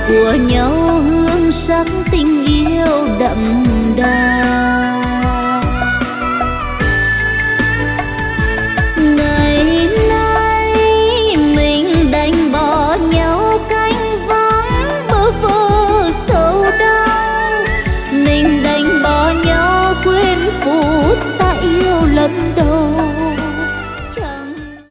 của nhau hương sắc tình yêu đậm đà.